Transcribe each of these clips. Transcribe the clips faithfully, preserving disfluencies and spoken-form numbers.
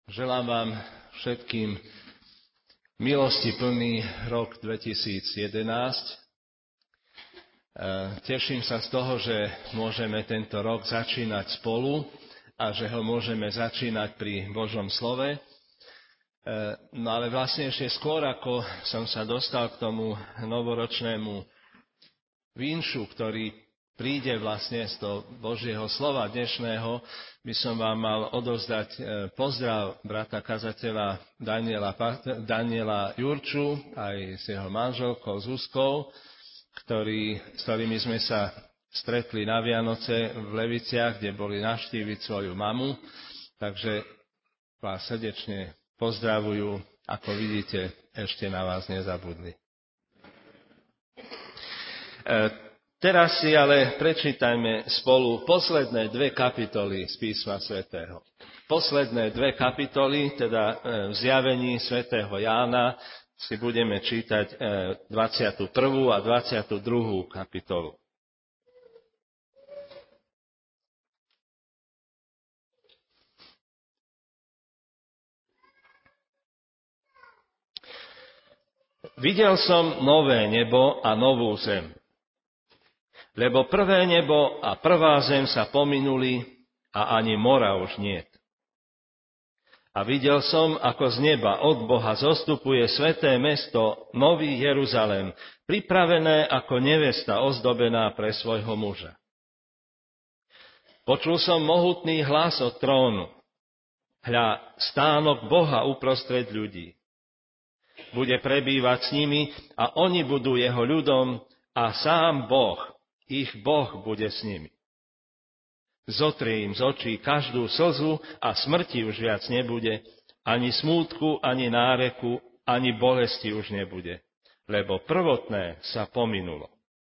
Želám vám všetkým milosti plný rok dvetisícjedenásť. Teším sa z toho, že môžeme tento rok začínať spolu a že ho môžeme začínať pri Božom slove. No ale vlastne ešte skôr, ako som sa dostal k tomu novoročnému vínšu, ktorý príde vlastne z toho Božieho slova dnešného, by som vám mal odovzdať pozdrav brata kazateľa Daniela, Daniela Jurču aj s jeho manželkou Zuzkou, ktorý, s ktorými sme sa stretli na Vianoce v Leviciach, kde boli navštíviť svoju mamu. Takže vás srdečne pozdravujú, ako vidíte, ešte na vás nezabudli. E, Teraz si ale prečítajme spolu posledné dve kapitoly z písma svätého. Posledné dve kapitoly, teda v zjavení svätého Jána, si budeme čítať dvadsiatu prvú a dvadsiatu druhú kapitolu. Videl som nové nebo a novú zem. Lebo prvé nebo a prvá zem sa pominuli a ani mora už niet. A videl som, ako z neba od Boha zostupuje sväté mesto, nový Jeruzalém, pripravené ako nevesta ozdobená pre svojho muža. Počul som mohutný hlas od trónu. Hľa, stánok Boha uprostred ľudí. Bude prebývať s nimi a oni budú jeho ľudom a sám Boh, ich Boh bude s nimi. Zotrie im z očí každú slzu a smrti už viac nebude, ani smútku, ani náreku, ani bolesti už nebude, lebo prvotné sa pominulo.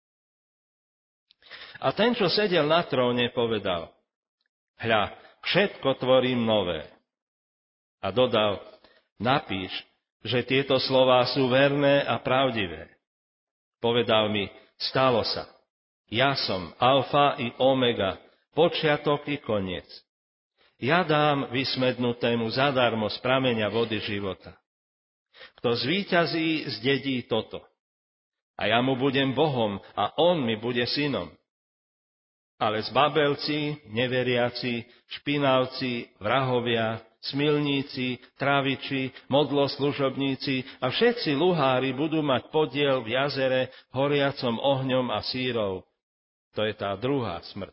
A ten, čo sedel na tróne, povedal: Hľa, všetko tvorím nové. A dodal: Napíš, že tieto slová sú verné a pravdivé. Povedal mi: Stalo sa. Ja som alfa i omega, počiatok i koniec. Ja dám vysmednutému zadarmo z prameňa vody života. Kto zvíťazí, zdedí toto. A ja mu budem Bohom a on mi bude synom. Ale zbabelci, neveriaci, špinavci, vrahovia, smilníci, traviči, modloslužobníci a všetci luhári budú mať podiel v jazere horiacom ohňom a sírov. To je tá druhá smrť.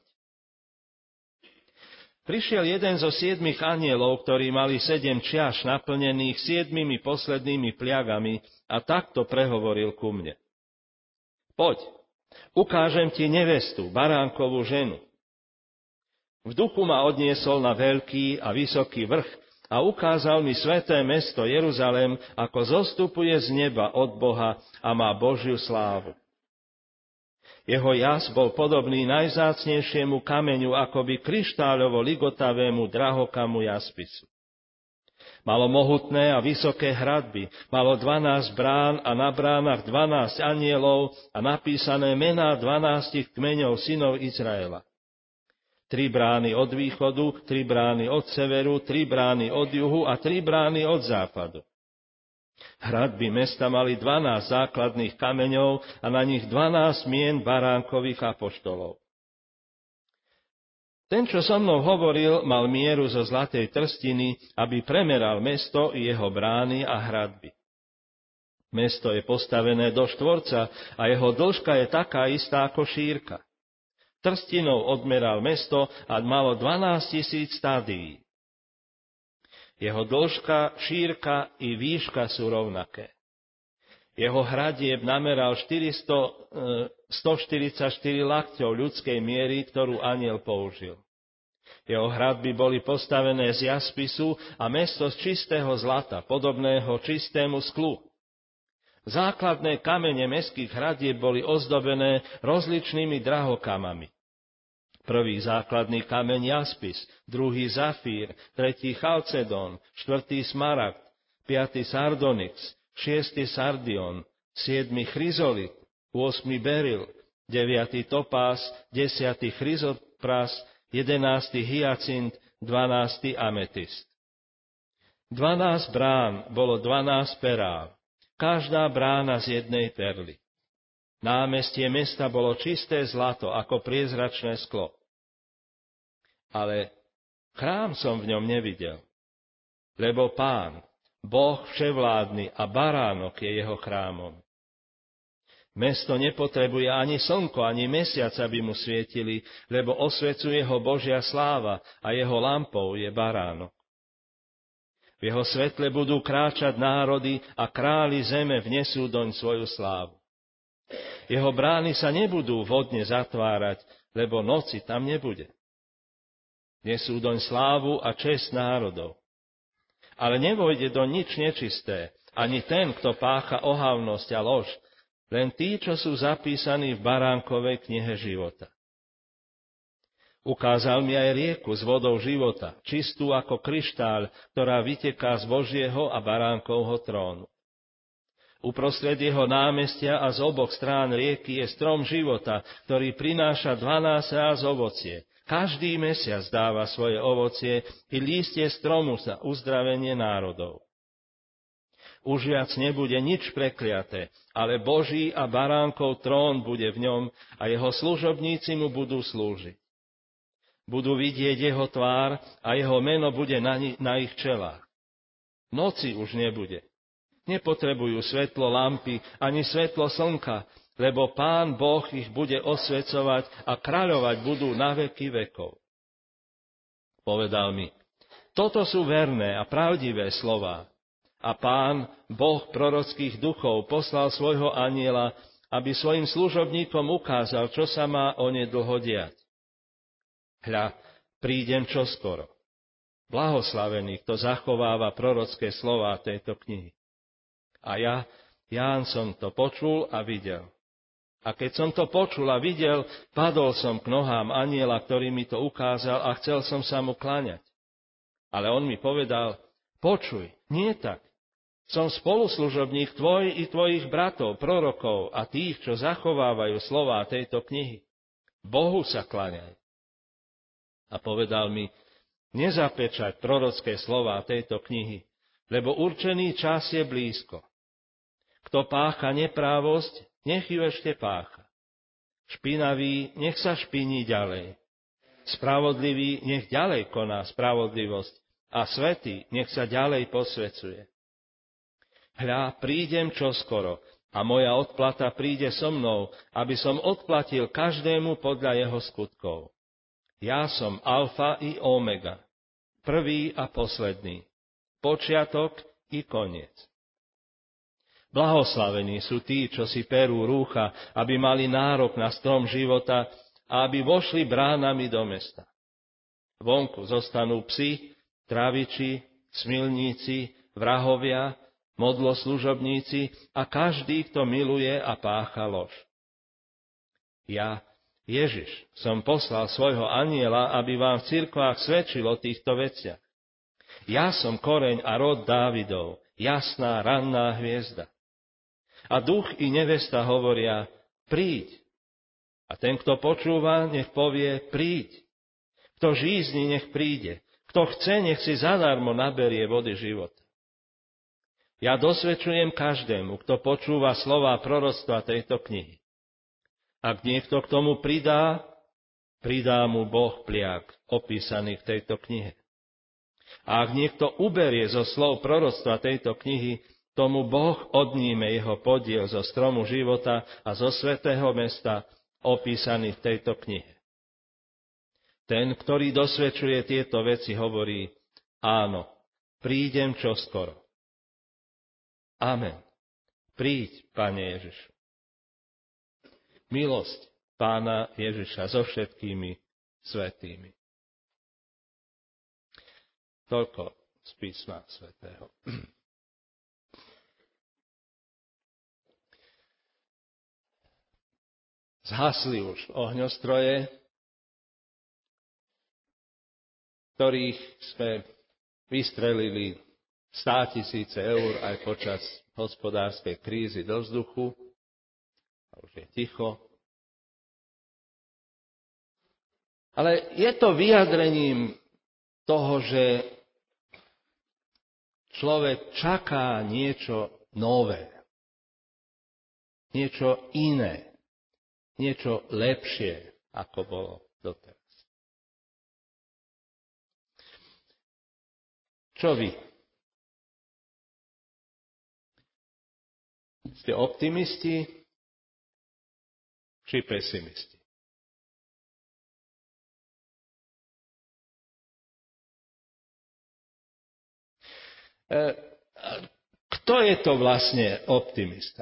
Prišiel jeden zo siedmich anielov, ktorí mali sedem čiaš naplnených siedmimi poslednými pliagami a takto prehovoril ku mne. Poď, ukážem ti nevestu, baránkovú ženu. V duchu ma odniesol na veľký a vysoký vrch a ukázal mi sväté mesto Jeruzalém, ako zostupuje z neba od Boha a má Božiu slávu. Jeho jas bol podobný najvzácnejšiemu kameňu, akoby kryštáľovo ligotavému drahokamu jaspisu. Malo mohutné a vysoké hradby, malo dvanásť brán a na bránach dvanásť anielov a napísané mená dvanástich kmeňov synov Izraela. Tri brány od východu, tri brány od severu, tri brány od juhu a tri brány od západu. Hradby mesta mali dvanásť základných kameňov a na nich dvanásť mien baránkových apoštolov. Ten, čo so mnou hovoril, mal mieru zo zlatej trstiny, aby premeral mesto i jeho brány a hradby. Mesto je postavené do štvorca a jeho dĺžka je taká istá ako šírka. Trstinou odmeral mesto a malo dvanásť tisíc stádií. Jeho dĺžka, šírka i výška sú rovnaké. Jeho hradieb nameral stoštyridsaťštyri lakťov ľudskej miery, ktorú anjel použil. Jeho hradby boli postavené z jaspisu a mesto z čistého zlata, podobného čistému sklu. Základné kamene mestských hradieb boli ozdobené rozličnými drahokamami. Prvý základný kameň jaspis, druhý zafír, tretí chalcedón, štvrtý smaragd, piaty sardonyx, šiesty sardion, siedmy chryzolit, ôsmy beril, deviaty topás, desiaty chryzopras, jedenásty hyacint, dvanásty ametist. Dvanásť brán bolo dvanásť peráv, každá brána z jednej perly. Námestie mesta bolo čisté zlato, ako priezračné sklo. Ale chrám som v ňom nevidel, lebo Pán, Boh vševládny a baránok je jeho chrámom. Mesto nepotrebuje ani slnko, ani mesiac, aby mu svietili, lebo osvecuje ho Božia sláva a jeho lampou je baránok. V jeho svetle budú kráčať národy a králi zeme vnesú doň svoju slávu. Jeho brány sa nebudú vodne zatvárať, lebo noci tam nebude. Nesú doň slávu a česť národov. Ale nevojde do nič nečisté, ani ten, kto pácha ohavnosť a lož, len tí, čo sú zapísaní v baránkovej knihe života. Ukázal mi aj rieku s vodou života, čistú ako kryštál, ktorá vyteká z Božieho a baránkovho trónu. Uprostred jeho námestia a z oboch strán rieky je strom života, ktorý prináša dvanásť ráz ovocie. Každý mesiac dáva svoje ovocie i lístie stromu za uzdravenie národov. Už viac nebude nič prekliaté, ale Boží a baránkov trón bude v ňom a jeho služobníci mu budú slúžiť. Budú vidieť jeho tvár a jeho meno bude na, ni- na ich čelách. Noci už nebude. Nepotrebujú svetlo lampy ani svetlo slnka, lebo Pán Boh ich bude osvecovať a kráľovať budú na veky vekov. Povedal mi, toto sú verné a pravdivé slová. A Pán, Boh prorockých duchov, poslal svojho anjela, aby svojim služobníkom ukázal, čo sa má onedlho diať. Hľa, prídem čoskoro. Blahoslavený, kto zachováva prorocké slová tejto knihy. A ja, Ján, som to počul a videl. A keď som to počul a videl, padol som k nohám anjela, ktorý mi to ukázal a chcel som sa mu kláňať. Ale on mi povedal, počuj, nie tak. Som spoluslužobník tvoj i tvojich bratov, prorokov a tých, čo zachovávajú slová tejto knihy. Bohu sa kláňaj. A povedal mi, nezapečať prorocké slová tejto knihy, lebo určený čas je blízko. Kto pácha neprávosť, nech ju ešte pácha. Špinavý, nech sa špiní ďalej. Spravodlivý, nech ďalej koná spravodlivosť a svätý, nech sa ďalej posvecuje. Hľa, prídem čoskoro a moja odplata príde so mnou, aby som odplatil každému podľa jeho skutkov. Ja som alfa i omega, prvý a posledný, počiatok i koniec. Blahoslavení sú tí, čo si perú rúcha, aby mali nárok na strom života a aby vošli bránami do mesta. Vonku zostanú psi, traviči, smilníci, vrahovia, modloslužobníci a každý, kto miluje a pácha lož. Ja, Ježiš, som poslal svojho anjela, aby vám v cirkvách svedčil o týchto veciach. Ja som koreň a rod Dávidov, jasná ranná hviezda. A duch i nevesta hovoria, príď. A ten, kto počúva, nech povie, príď. Kto žízni, nech príde. Kto chce, nech si zadarmo naberie vody života. Ja dosvedčujem každému, kto počúva slová proroctva tejto knihy. Ak niekto k tomu pridá, pridá mu Boh pliak, opísaný v tejto knihe. A ak niekto uberie zo slov proroctva tejto knihy, tomu Boh odníme jeho podiel zo stromu života a zo svätého mesta, opísaný v tejto knihe. Ten, ktorý dosvedčuje tieto veci, hovorí, áno, prídem čoskoro. Amen. Príď, Pane Ježišu. Milosť Pána Ježiša so všetkými svätými. Toľko z písma svätého. Zhasli už ohňostroje, ktorých sme vystrelili státisíce eur aj počas hospodárskej krízy do vzduchu. A už je ticho. Ale je to vyjadrením toho, že človek čaká niečo nové, niečo iné, niečo lepšie, ako bolo doteraz. Čo vy? Ste optimisti či pesimisti? Kto je to vlastne optimista?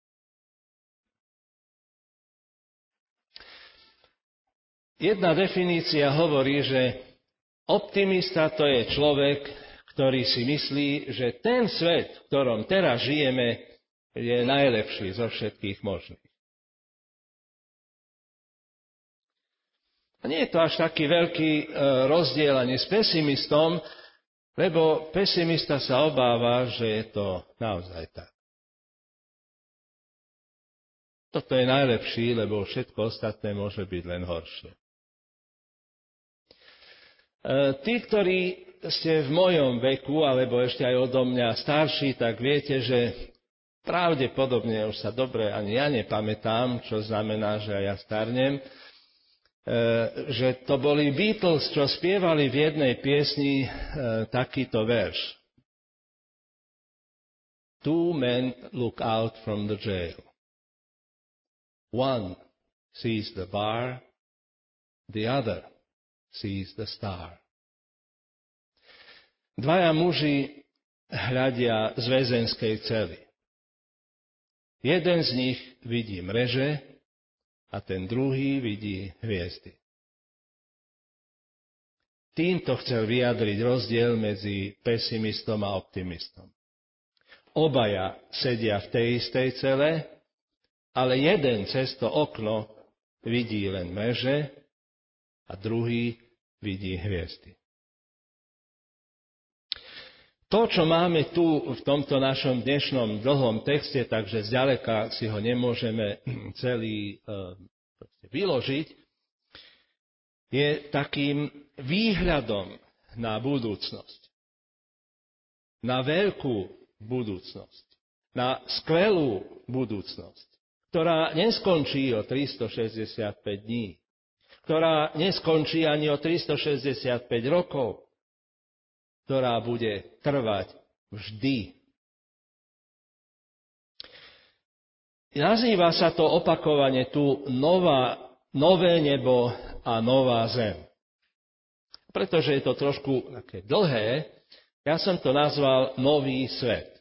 Jedna definícia hovorí, že optimista to je človek, ktorý si myslí, že ten svet, v ktorom teraz žijeme, je najlepší zo všetkých možných. A nie je to až taký veľký e, rozdiel ani s pesimistom, lebo pesimista sa obáva, že je to naozaj tak. Toto je najlepší, lebo všetko ostatné môže byť len horšie. E, tí, ktorí ste v mojom veku, alebo ešte aj odo mňa starší, tak viete, že pravdepodobne už sa dobre ani ja nepamätám, čo znamená, že aj ja starnem, e, že to boli Beatles, čo spievali v jednej piesni e, takýto verš. Two men look out from the jail. One sees the bar, the other sees the star. Dvaja muži hľadia z väzenskej cely. Jeden z nich vidí mreže a ten druhý vidí hviezdy. Týmto chcel vyjadriť rozdiel medzi pesimistom a optimistom. Obaja sedia v tej istej cele, ale jeden cez to okno vidí len mreže a druhý vidí hviezdy. To, čo máme tu v tomto našom dnešnom dlhom texte, takže zďaleka si ho nemôžeme celý e, vyložiť, je takým výhľadom na budúcnosť. Na veľkú budúcnosť. Na skvelú budúcnosť, ktorá neskončí o tristošesťdesiatpäť dní, ktorá neskončí ani o tristošesťdesiatpäť rokov, ktorá bude trvať vždy. Nazýva sa to opakovane tu nová, nové nebo a nová zem. Pretože je to trošku také dlhé, ja som to nazval nový svet.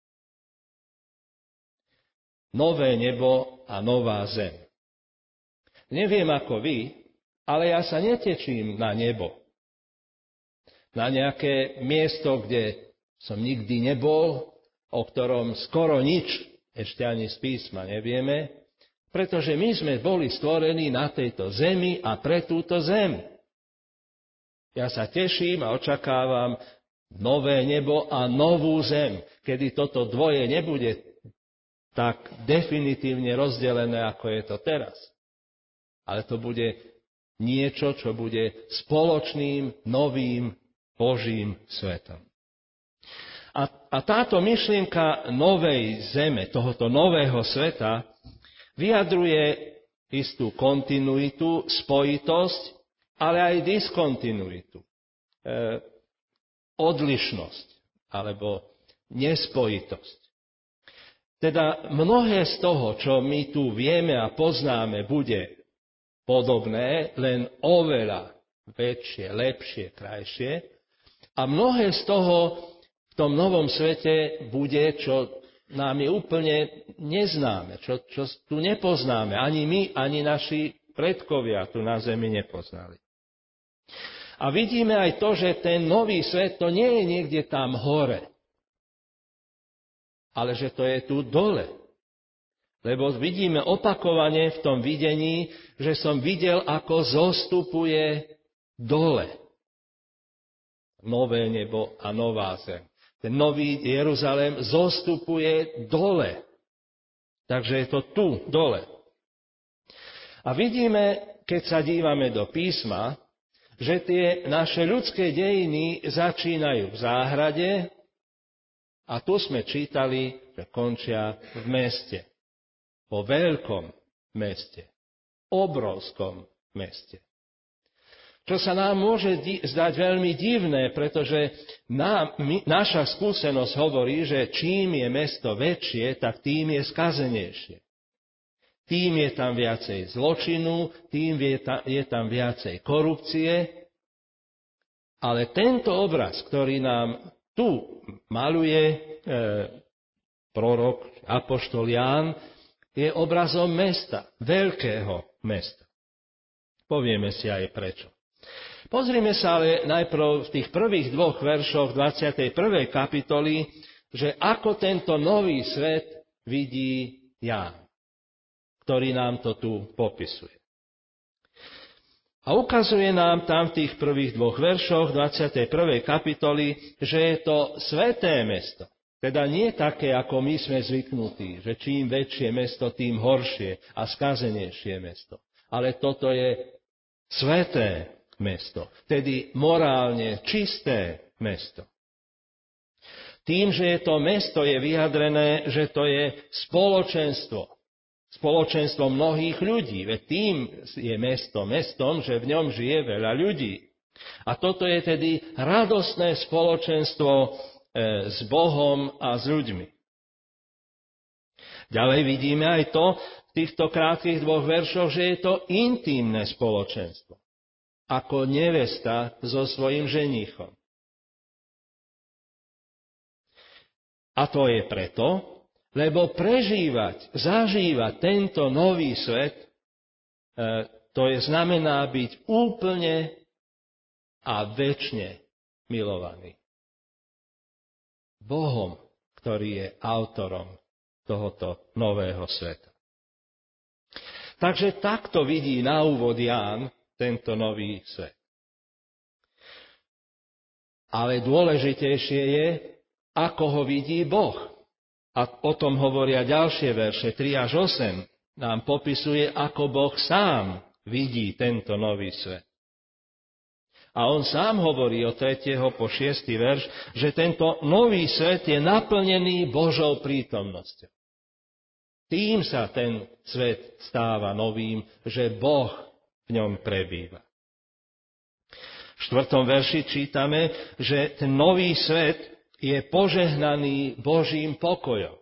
Nové nebo a nová zem. Neviem ako vy, ale ja sa neteším na nebo. Na nejaké miesto, kde som nikdy nebol, o ktorom skoro nič ešte ani z písma nevieme, pretože my sme boli stvorení na tejto zemi a pre túto zem. Ja sa teším a očakávam nové nebo a novú zem, kedy toto dvoje nebude tak definitívne rozdelené, ako je to teraz. Ale to bude niečo, čo bude spoločným, novým, Božím svetom. A, a táto myšlienka novej zeme, tohoto nového sveta, vyjadruje istú kontinuitu, spojitosť, ale aj diskontinuitu. E, odlišnosť, alebo nespojitosť. Teda mnohé z toho, čo my tu vieme a poznáme, bude podobné, len oveľa väčšie, lepšie, krajšie. A mnohé z toho v tom novom svete bude, čo nám je úplne neznáme, čo, čo tu nepoznáme. Ani my, ani naši predkovia tu na zemi nepoznali. A vidíme aj to, že ten nový svet to nie je niekde tam hore, ale že to je tu dole. Lebo vidíme opakovane v tom videní, že som videl, ako zostupuje dole. Nové nebo a nová zem. Ten nový Jeruzalém zostupuje dole. Takže je to tu, dole. A vidíme, keď sa dívame do písma, že tie naše ľudské dejiny začínajú v záhrade A tu sme čítali, že končia v meste. Po veľkom meste. Obrovskom meste. Čo sa nám môže di- zdať veľmi divné, pretože nám, my, naša skúsenosť hovorí, že čím je mesto väčšie, tak tým je skazenejšie. Tým je tam viacej zločinu, tým je, ta, je tam viacej korupcie. Ale tento obraz, ktorý nám tu maluje e, prorok, apoštol Ján, je obrazom mesta, veľkého mesta. Povieme si aj prečo. Pozrime sa ale najprv v tých prvých dvoch veršoch dvadsiatej prvej kapitoly, že ako tento nový svet vidí Ján, ktorý nám to tu popisuje. A ukazuje nám tam v tých prvých dvoch veršoch dvadsiatej prvej kapitoly, že je to sväté mesto. Teda nie také, ako my sme zvyknutí, že čím väčšie mesto, tým horšie a skazenejšie mesto. Ale toto je sväté mesto, tedy morálne čisté mesto. Tým, že je to mesto, je vyjadrené, že to je spoločenstvo. Spoločenstvo mnohých ľudí. Veď tým je mesto mestom, že v ňom žije veľa ľudí. A toto je tedy radostné spoločenstvo e, s Bohom a s ľuďmi. Ďalej vidíme aj to v týchto krátkych dvoch veršoch, že je to intímne spoločenstvo. Ako nevesta so svojím ženíchom. A to je preto, lebo prežívať, zažívať tento nový svet, to je znamená byť úplne a večne milovaný. Bohom, ktorý je autorom tohoto nového sveta. Takže takto vidí na úvod Ján tento nový svet. Ale dôležitejšie je, ako ho vidí Boh. A o tom hovoria ďalšie verše, tri až osem. Nám popisuje, ako Boh sám vidí tento nový svet. A on sám hovorí od tretieho po šiesty verš, že tento nový svet je naplnený Božou prítomnosťou. Tým sa ten svet stáva novým, že Boh v ňom prebýva. V štvrtom verši čítame, že ten nový svet je požehnaný Božím pokojom.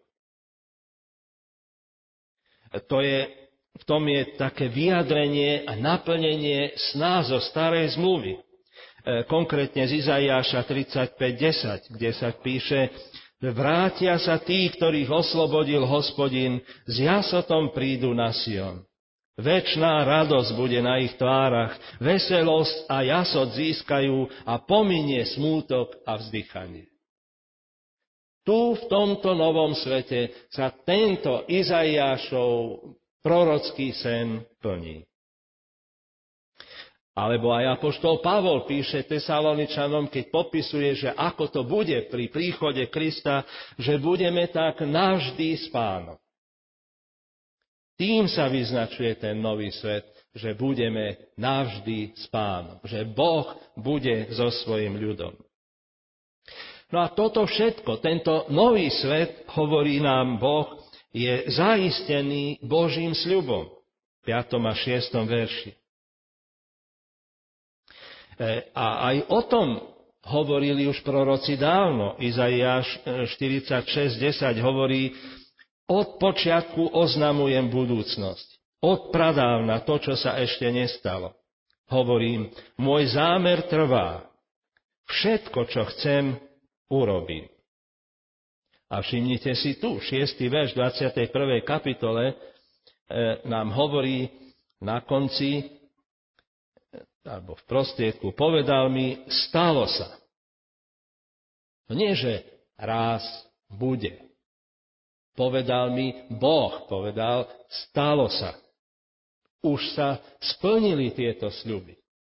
To je, v tom je také vyjadrenie a naplnenie sná zo starej zmluvy. Konkrétne z Izaiáša tridsaťpäť desať, kde sa píše: Vrátia sa tí, ktorých oslobodil Hospodin, s jasotom prídu na Sion. Večná radosť bude na ich tvárach, veselosť a jasot získajú a pominie smútok a vzdychanie. Tu v tomto novom svete sa tento Izaiášov prorocký sen plní. Alebo aj apoštol Pavol píše Tesaloničanom, keď popisuje, že ako to bude pri príchode Krista, že budeme tak navždy s Pánom. Tým sa vyznačuje ten nový svet, že budeme navždy s Pánom, že Boh bude so svojím ľudom. No a toto všetko, tento nový svet, hovorí nám Boh, je zaistený Božím sľubom. V piatom a šiestom verši. A aj o tom hovorili už proroci dávno. Izaiáš štyridsaťšesť desať hovorí: Od počiatku oznamujem budúcnosť. Od pradávna to, čo sa ešte nestalo. Hovorím, môj zámer trvá. Všetko, čo chcem, urobím. A všimnite si tu, šiesty verš dvadsiatej prvej kapitole e, nám hovorí na konci, alebo v prostriedku, povedal mi, stalo sa. To nie, že raz bude. Povedal mi Boh, povedal, stalo sa. Už sa splnili tieto sľuby.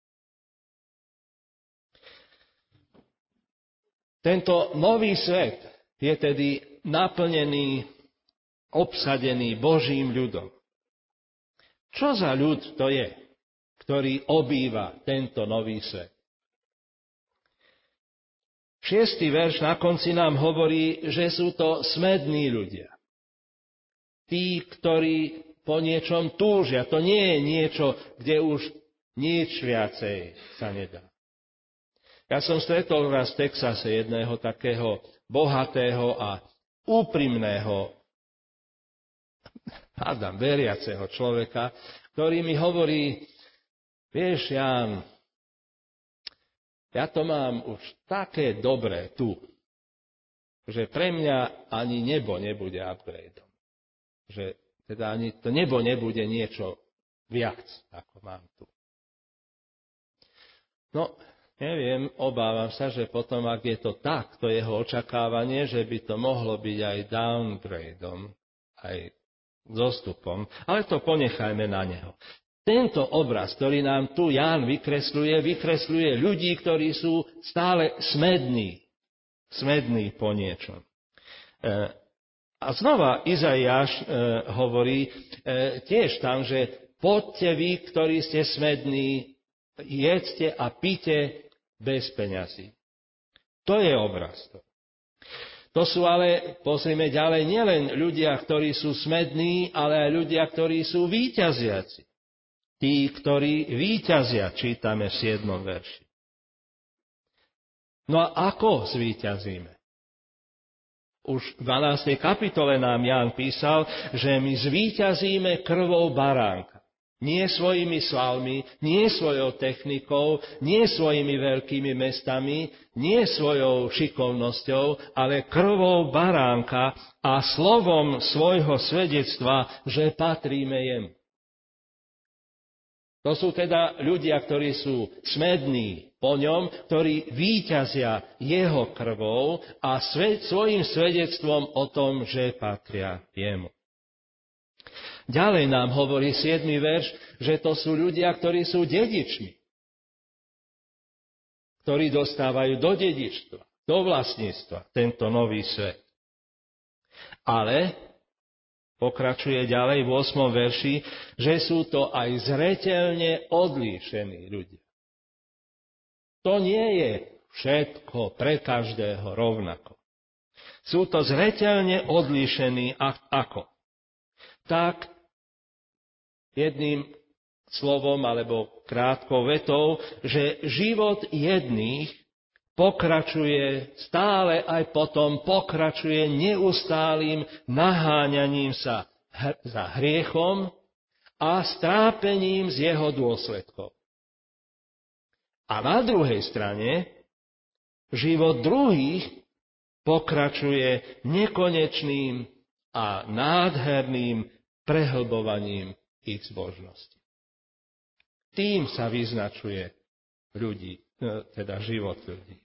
Tento nový svet je tedy naplnený, obsadený Božím ľudom. Čo za ľud to je, ktorý obýva tento nový svet? Šiestý verš na konci nám hovorí, že sú to smední ľudia. Tí, ktorí po niečom túžia. To nie je niečo, kde už nič viacej sa nedá. Ja som stretol raz v Texase jedného takého bohatého a úprimného, hádam, veriaceho človeka, ktorý mi hovorí, vieš, Ján, ja to mám už také dobré tu, že pre mňa ani nebo nebude upgradeom. Že teda ani to nebo nebude niečo viac, ako mám tu. No, neviem, obávam sa, že potom, ak je to tak, to jeho očakávanie, že by to mohlo byť aj downgradeom, aj zostupom, ale to ponechajme na neho. Tento obraz, ktorý nám tu Ján vykresľuje, vykresľuje ľudí, ktorí sú stále smední. Smední po niečom. E, a znova Izaiáš e, hovorí e, tiež tam, že poďte vy, ktorí ste smední, jedzte a pite bez peňazí. To je obraz. To sú ale, pozrime ďalej, nielen ľudia, ktorí sú smední, ale aj ľudia, ktorí sú víťaziaci. Tí, ktorí víťazia, čítame v siedmom verši. No a ako zvíťazíme? Už v dvanástej kapitole nám Ján písal, že my zvíťazíme krvou baránka. Nie svojimi svalmi, nie svojou technikou, nie svojimi veľkými mestami, nie svojou šikovnosťou, ale krvou baránka a slovom svojho svedectva, že patríme jemu. To sú teda ľudia, ktorí sú smední po ňom, ktorí víťazia jeho krvou a sved, svojim svedectvom o tom, že patria jemu. Ďalej nám hovorí siedmy verš, že to sú ľudia, ktorí sú dedičmi, ktorí dostávajú do dedičstva, do vlastníctva tento nový svet. Ale pokračuje ďalej v ôsmom verši, že sú to aj zreteľne odlíšení ľudia. To nie je všetko pre každého rovnako. Sú to zreteľne odlíšení ako? Tak jedným slovom alebo krátkou vetou, že život jedných pokračuje stále aj potom, pokračuje neustálým naháňaním sa za hriechom a strápením z jeho dôsledkov. A na druhej strane život druhých pokračuje nekonečným a nádherným prehlbovaním ich zbožnosti. Tým sa vyznačuje ľudí, teda život ľudí.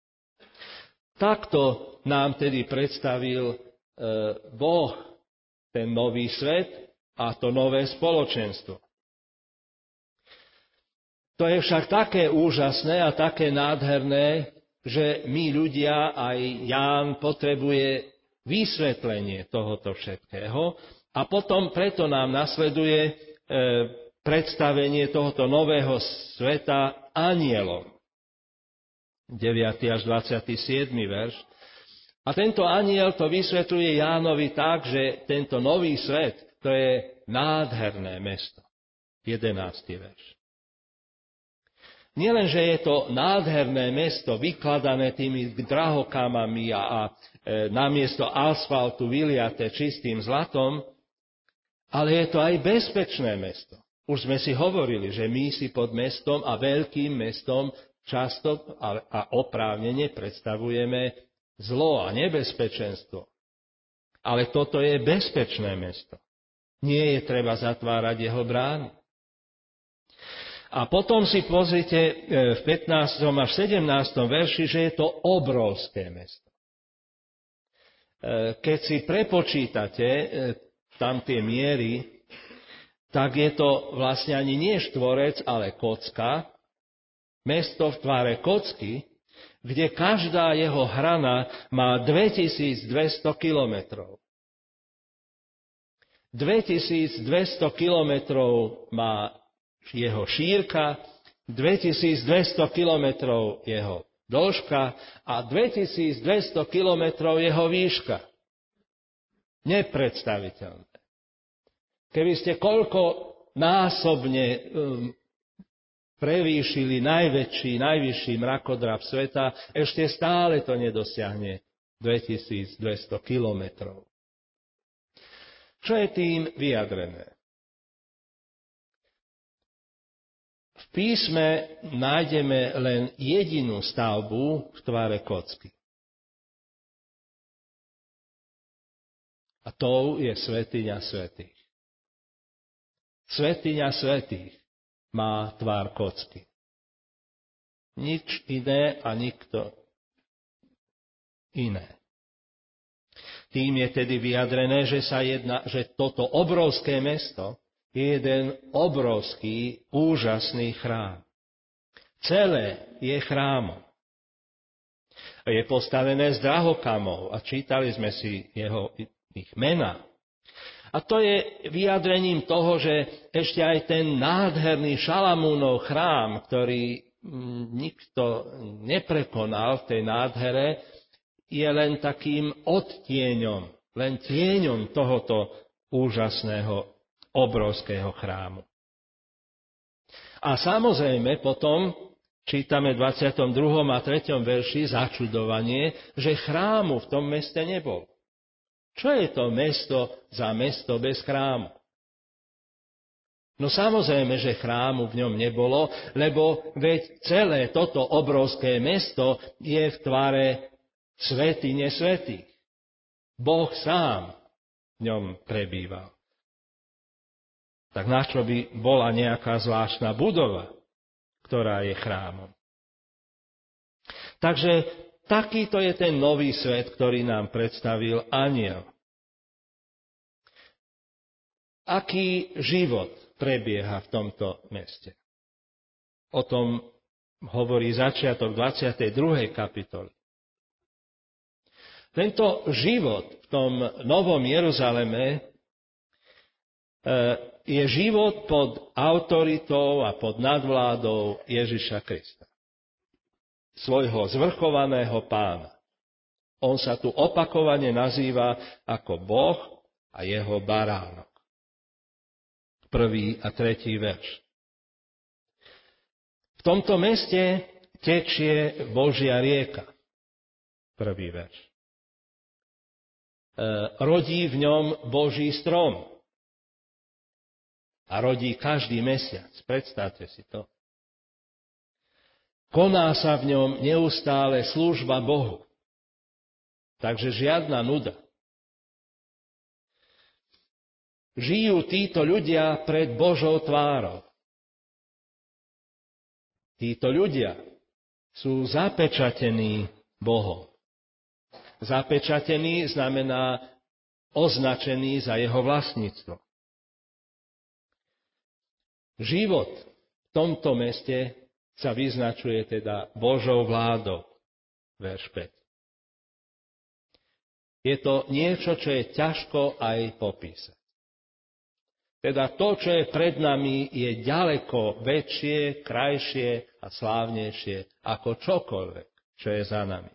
Takto nám tedy predstavil e, Boh ten nový svet a to nové spoločenstvo. To je však také úžasné a také nádherné, že my ľudia, aj Ján, potrebuje vysvetlenie tohoto všetkého a potom preto nám nasleduje e, predstavenie tohoto nového sveta anielom. deviaty až dvadsiaty siedmy verš. A tento anjel to vysvetľuje Jánovi tak, že tento nový svet, to je nádherné mesto. jedenásty verš. Nielen, že je to nádherné mesto, vykladané tými drahokamami a, a e, namiesto asfaltu vyliaté čistým zlatom, ale je to aj bezpečné mesto. Už sme si hovorili, že my si pod mestom a veľkým mestom často a oprávnene predstavujeme zlo a nebezpečenstvo. Ale toto je bezpečné mesto. Nie je treba zatvárať jeho brány. A potom si pozrite v pätnástom až sedemnástom verši, že je to obrovské mesto. Keď si prepočítate tam tie miery, tak je to vlastne ani nie štvorec, ale kocka, mesto v tvare kocky, kde každá jeho hrana má dvetisícdvesto kilometrov. dvetisícdvesto kilometrov má jeho šírka, dvetisícdvesto kilometrov jeho dĺžka a dvetisícdvesto kilometrov jeho výška. Nepredstaviteľné. Keby ste koľko násobne um, prevýšili najväčší, najvyšší mrakodrap sveta, ešte stále to nedosiahne dvetisícdvesto kilometrov. Čo je tým vyjadrené? V písme nájdeme len jedinú stavbu v tvare kocky. A tou je svätyňa svätých. Svätyňa svätých má tvár kocky. Nič iné a nikto iné. Tým je tedy vyjadrené, že sa jedná, že toto obrovské mesto je jeden obrovský, úžasný chrám. Celé je chrámom. Je postavené z drahokamov a čítali sme si jeho ich mená. A to je vyjadrením toho, že ešte aj ten nádherný Šalamúnov chrám, ktorý nikto neprekonal v tej nádhere, je len takým odtieňom, len tieňom tohoto úžasného, obrovského chrámu. A samozrejme potom čítame v dvadsiatom druhom a treťom verši začudovanie, že chrámu v tom meste nebol. Čo je to mesto za mesto bez chrámu? No samozrejme, že chrámu v ňom nebolo, lebo veď celé toto obrovské mesto je v tvare svätyne svätých. Boh sám v ňom prebýval. Tak na čo by bola nejaká zvláštna budova, ktorá je chrámom? Takže takýto je ten nový svet, ktorý nám predstavil anjel. Aký život prebieha v tomto meste? O tom hovorí začiatok dvadsiatej druhej kapitoly. Tento život v tom Novom Jeruzaleme je život pod autoritou a pod nadvládou Ježiša Krista. Svojho zvrchovaného pána. On sa tu opakovane nazýva ako Boh a jeho baránok. Prvý a tretí verš. V tomto meste tečie Božia rieka. Prvý verš. E, rodí v ňom Boží strom. A rodí každý mesiac. Predstavte si to. Koná sa v ňom neustále služba Bohu. Takže žiadna nuda. Žijú títo ľudia pred Božou tvárou. Títo ľudia sú zapečatení Bohom. Zapečatený znamená označený za jeho vlastníctvo. Život v tomto meste sa vyznačuje teda Božou vládou. Verš päť. Je to niečo, čo je ťažko aj popísať. Teda to, čo je pred nami, je ďaleko väčšie, krajšie a slávnejšie ako čokoľvek, čo je za nami.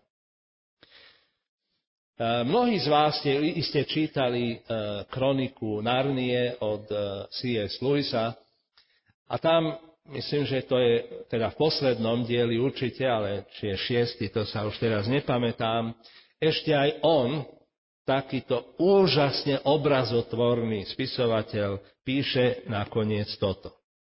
Mnohí z vás ste iste čítali kroniku Narnie od C S Lewisa a tam, myslím, že to je teda v poslednom dieli určite, ale či je šiesty, to sa už teraz nepamätám, ešte aj on, takýto úžasne obrazotvorný spisovateľ, píše nakoniec toto.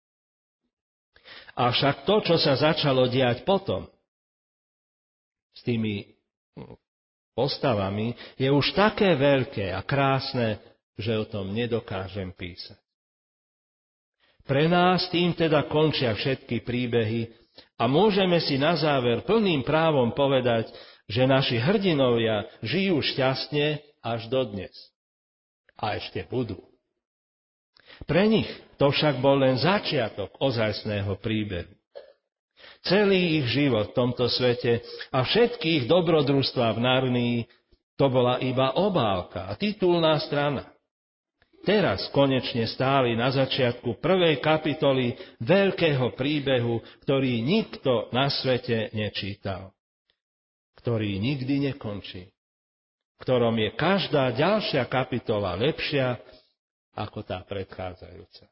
Avšak to, čo sa začalo diať potom s tými postavami, je už také veľké a krásne, že o tom nedokážem písať. Pre nás tým teda končia všetky príbehy a môžeme si na záver plným právom povedať, že naši hrdinovia žijú šťastne až dodnes. A ešte budú. Pre nich to však bol len začiatok ozajstného príbehu. Celý ich život v tomto svete a všetky ich dobrodružstvá v Narnii, to bola iba obálka a titulná strana. Teraz konečne stáli na začiatku prvej kapitoly veľkého príbehu, ktorý nikto na svete nečítal. ktorý nikdy nekončí, v ktorom je každá ďalšia kapitola lepšia ako tá predchádzajúca.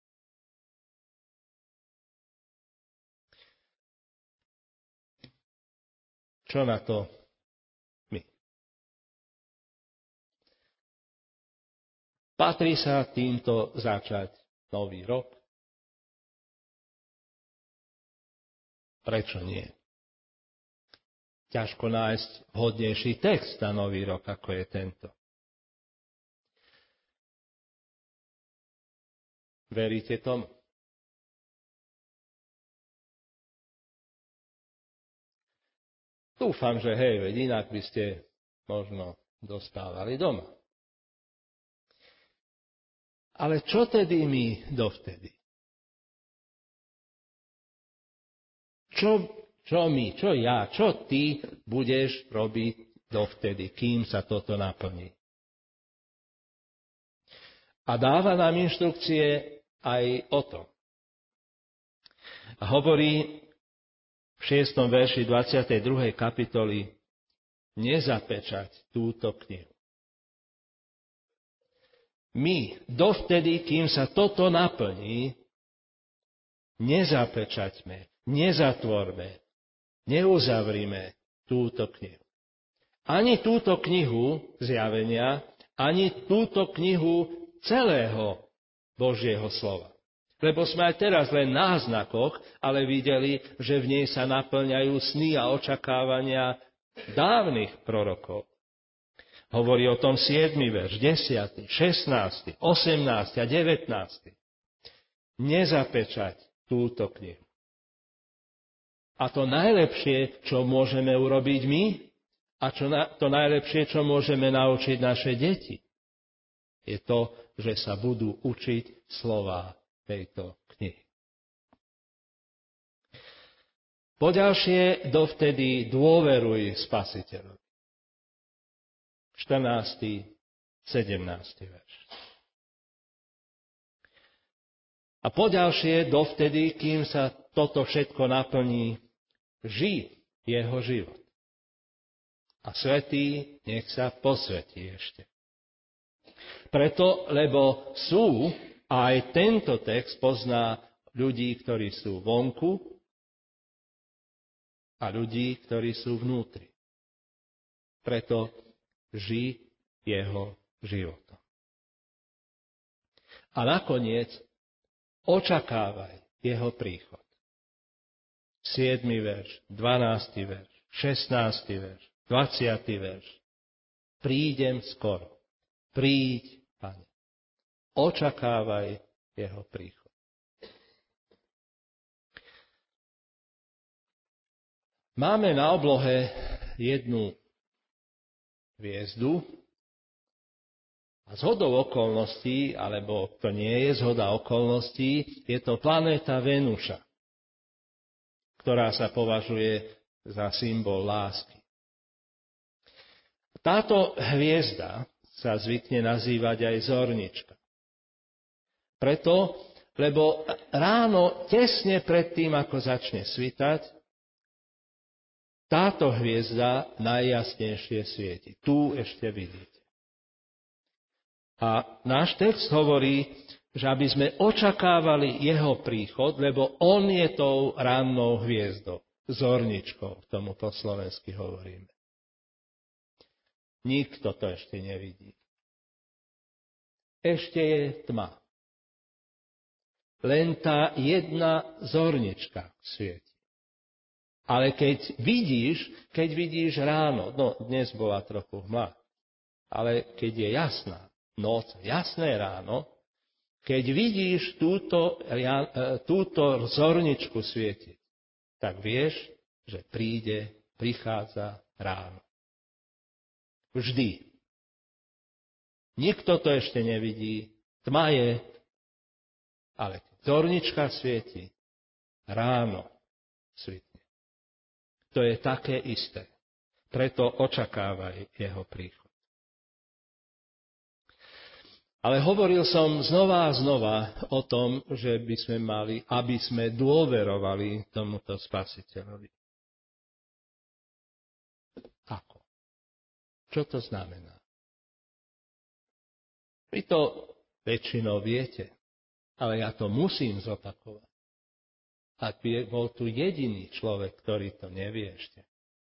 Čo na to my? Patrí sa týmto začať nový rok? Prečo nie? Ťažko nájsť vhodnejší text na nový rok, ako je tento. Veríte tomu? Dúfam, že hej, veď inak by ste možno dostávali doma. Ale čo tedy my dovtedy? Čo, čo my, čo ja, čo ty budeš robiť dovtedy, kým sa toto naplní? A dáva nám inštrukcie aj o tom. A hovorí v šiestom verši dvadsiatej druhej kapitoly: nezapečať túto knihu. My dovtedy, kým sa toto naplní, nezapečaťme, nezatvorme, neuzavrime túto knihu. Ani túto knihu Zjavenia, ani túto knihu celého Božieho slova. Lebo sme aj teraz len na náznakoch, ale videli, že v nej sa naplňajú sny a očakávania dávnych prorokov. Hovorí o tom siedmy verš, desiaty, šestnásty, osemnásty a devätnásty. Nezapečať túto knihu. A to najlepšie, čo môžeme urobiť my, a čo na, to najlepšie, čo môžeme naučiť naše deti, je to, že sa budú učiť slová tejto knihy. Poďalšie, dovtedy dôveruj Spasiteľovi. štrnásty, sedemnásty verš. A poďalšie, dovtedy, kým sa toto všetko naplní, žij jeho život. A svätý nech sa posvätí ešte. Preto, lebo sú, a aj tento text pozná ľudí, ktorí sú vonku a ľudí, ktorí sú vnútri. Preto žij jeho životom. A nakoniec očakávaj jeho príchod. siedmy verš, dvanásty verš, šestnásty verš, dvadsiaty verš. Prídem skoro. Príď, Pane. Očakávaj jeho príchod. Máme na oblohe jednu hviezdu a zhodou okolností, alebo to nie je zhoda okolností, je to planéta Venuša, ktorá sa považuje za symbol lásky. Táto hviezda sa zvykne nazývať aj zornička. Preto, lebo ráno, tesne pred tým, ako začne svitať, táto hviezda najjasnejšie svieti. Tu ešte vidíte. A náš text hovorí, že aby sme očakávali jeho príchod, lebo on je tou rannou hviezdou, zorničkou, tomu po slovensky hovoríme. Nikto to ešte nevidí. Ešte je tma. Len tá jedna zornička svieti. Ale keď vidíš, keď vidíš ráno, no dnes bola trochu hmla, ale keď je jasná noc, jasné ráno, keď vidíš túto, túto zorničku svietiť, tak vieš, že príde, prichádza ráno. Vždy. Nikto to ešte nevidí, tma je, ale keď zornička svieti, ráno svitne. To je také isté. Preto očakávaj jeho príchod. Ale hovoril som znova a znova o tom, že by sme mali, aby sme dôverovali tomuto Spasiteľovi. Čo to znamená? Vy to väčšinou viete, ale ja to musím zopakovať. Ak by bol tu jediný človek, ktorý to nevie ešte.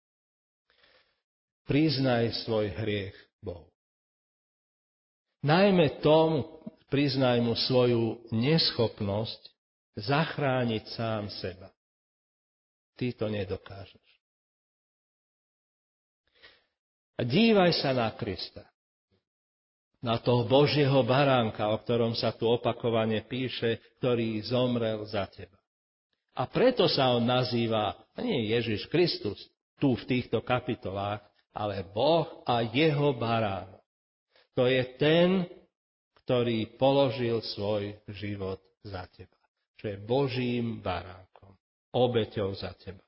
Priznaj svoj hriech Bohu. Najmä tomu priznaj mu svoju neschopnosť zachrániť sám seba. Ty to nedokážeš. A dívaj sa na Krista. Na toho Božieho baránka, o ktorom sa tu opakovane píše, ktorý zomrel za teba. A preto sa on nazýva, nie Ježiš Kristus, tu v týchto kapitolách, ale Boh a jeho baránok. To je ten, ktorý položil svoj život za teba. Čo je Božím baránkom, obeťou za teba.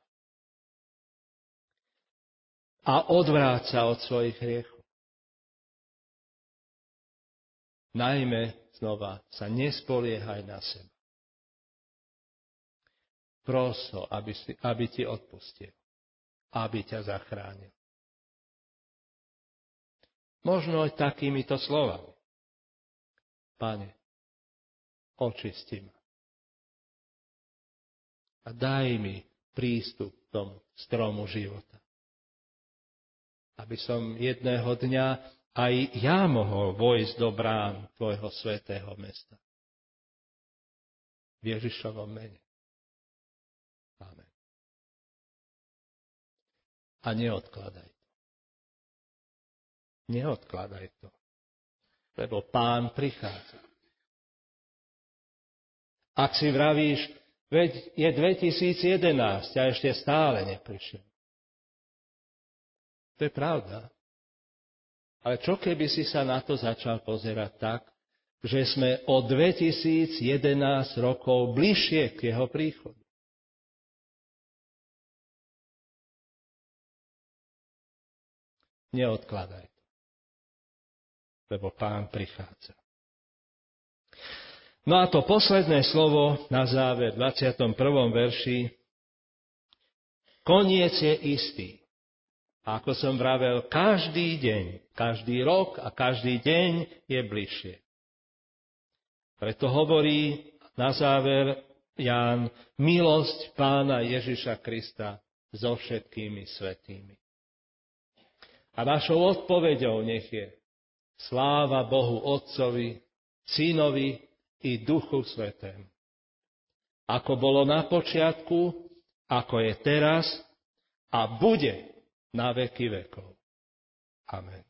A odvráca od svojich hriechov. Najmä, znova, sa nespoliehaj na seba. Pros ho, aby, si, aby ti odpustil, aby ťa zachránil. Možno aj takýmito slovami. Pane, očisti ma. A daj mi prístup k tomu stromu života. Aby som jedného dňa aj ja mohol vojsť do brán tvojho svätého mesta. V Ježišovom mene. Amen. A neodkladaj to. Neodkladaj to. Lebo Pán prichádza. Ak si vravíš, veď je dvetisíc jedenásť a ešte stále neprišiel. To je pravda. Ale čo keby si sa na to začal pozerať tak, že sme o dvetisíc jedenásť rokov bližšie k jeho príchodu? Neodkladaj to, lebo Pán prichádza. No a to posledné slovo na záver, v dvadsiatom prvom verši. Koniec je istý. A ako som vravel, každý deň, každý rok a každý deň je bližšie. Preto hovorí na záver Ján, milosť Pána Ježiša Krista so všetkými svätými. A našou odpoveďou nech je sláva Bohu Otcovi, Synovi i Duchu Svätému. Ako bolo na počiatku, ako je teraz a bude na veky vekov. Amen.